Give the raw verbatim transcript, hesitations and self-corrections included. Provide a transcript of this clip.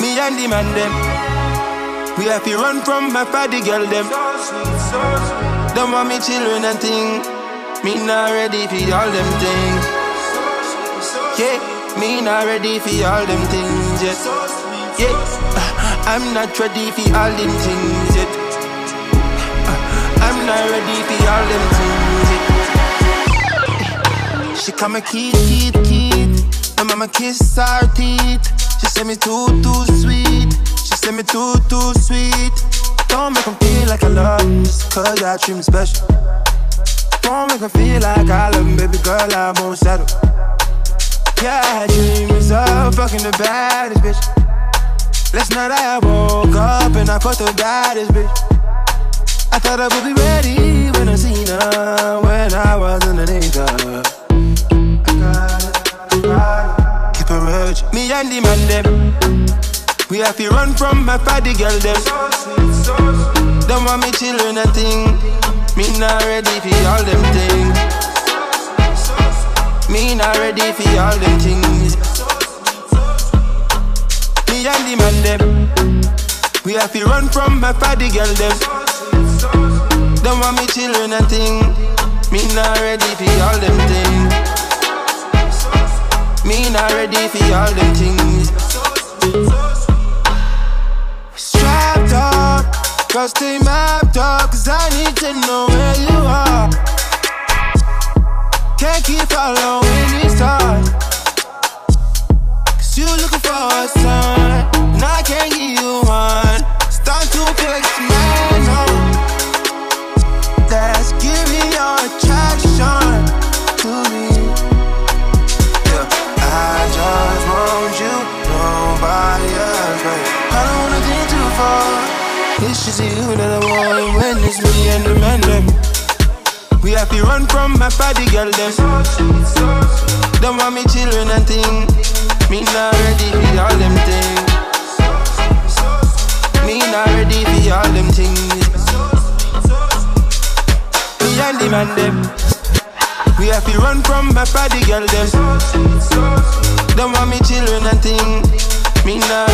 Me and the man them, we have to run from my party girl them. Don't want me children and thing. Me not ready for all them things. Yeah, me not ready for all them things yet. Yeah, I'm not ready for all them things yet. I'm not ready for all them things yet. She call me Keith, Keith, Keith. My mama kiss her teeth. She say me too, too sweet. She say me too, too sweet. Don't make 'em feel like I love 'em just 'cause I treat 'em special. Don't make 'em feel like I love 'em, baby girl, I won't settle. Yeah, dreams of fucking the baddest bitch. Last night I woke up and I fucked the baddest bitch. I thought I would be ready when I seen her, when I was underneath her. I got it, I got it. Keep her urging. Me and the man them, we have to run from my party girl them. Don't want me children and thing. Me not ready for all them things. Me not ready for all them things. Me and the man them, we have to run from my party girl them. Don't want me children and thing. Me not ready for all them things. Me not ready for all them things. Strapped up, girls stay mapped up, 'cause I need to know where you are. Can't keep following these thoughts, 'cause you looking for a sign, and I can't give you one. Start to flex my own. That's giving your attraction to me. Yeah, I just want you, nobody else, right? I don't wanna think too far. It's just you that I want when it's me and the man them. We have to run from my party girl them. Don't want me children and thing. Me not ready for all them things. Me not ready for all them things. Me and the man them, we have to run from my party girl them. Don't want me children and thing. Me not